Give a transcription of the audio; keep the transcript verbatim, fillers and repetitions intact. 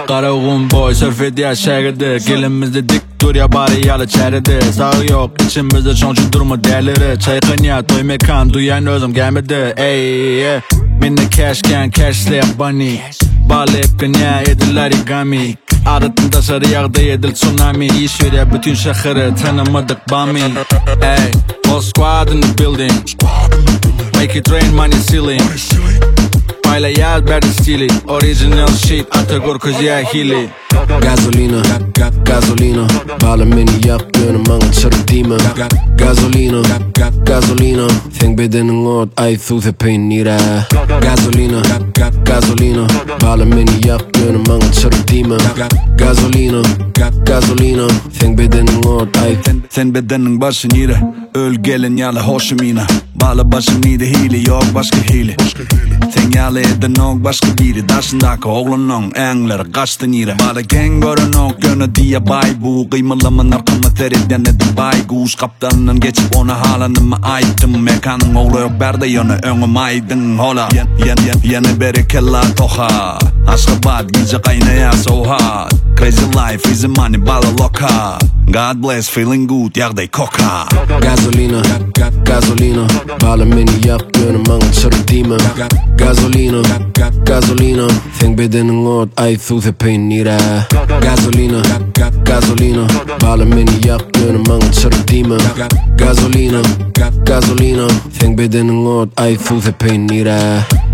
Karagun boy surf ediyor şehirde. Gelimizde dik dur ya bari yalı çerede. Sağ yok içimizde çoğuncu durma değerleri. Çaykın ya toy mekan duyan özüm gelmedi. Ey yeah. Minne cash can cashlay bunny. Bağlı ipken ya ediler igami. Adatın taşarı yağda yedil tsunami. İş ver ya bütün şehri tanımadık bami. Ey whole squad in the building. Make it rain money ceiling. Payla yaz berdi stili. Original shit Atagor kuzya hili. Gasolina, ga gasolina. Bağlı beni yak gönüm anı çırptığımı. Gasolina, ga gasolina. Think bedenin ot ay thuze peynira. Gasolina, ga gasolina. Bağlı beni yak gönüm anı çırptığımı. Gasolina, ga gasolina. Think bedenin ot ay. Sen bedenin başı nire. Öl gelin yalı hoşum yine. Bağlı başım nide hili yok başka hili. Sen yalı eden ok başka biri. Daşındaki oğlunun enleri kaçtı nire. Bağlı gen görün ok gönü diye bay bu. Kıymalımın arkamı teriden edin bay. Kuş kaptanının geçip ona halanımı ayttım. Mekanın oğlu yok berde yanı önüm aydın hola. Yen yen yen yeni beri kella toha. Aşkabat gece kaynaya so hard. Crazy life easy money bağlı loka. God bless feeling good yağday koka. Gasolina, ga gasolina. Bağlı beni yak gönüm anı çırptığımı. Gasolina, ga gasolina. Think bedenin ot ay thuze peynira. Gasolina, ga gasolina. Bağlı beni yak gönüm anı çırptığımı. Gasolina, ga gasolina. Think bedenin ot ay thuze peynira.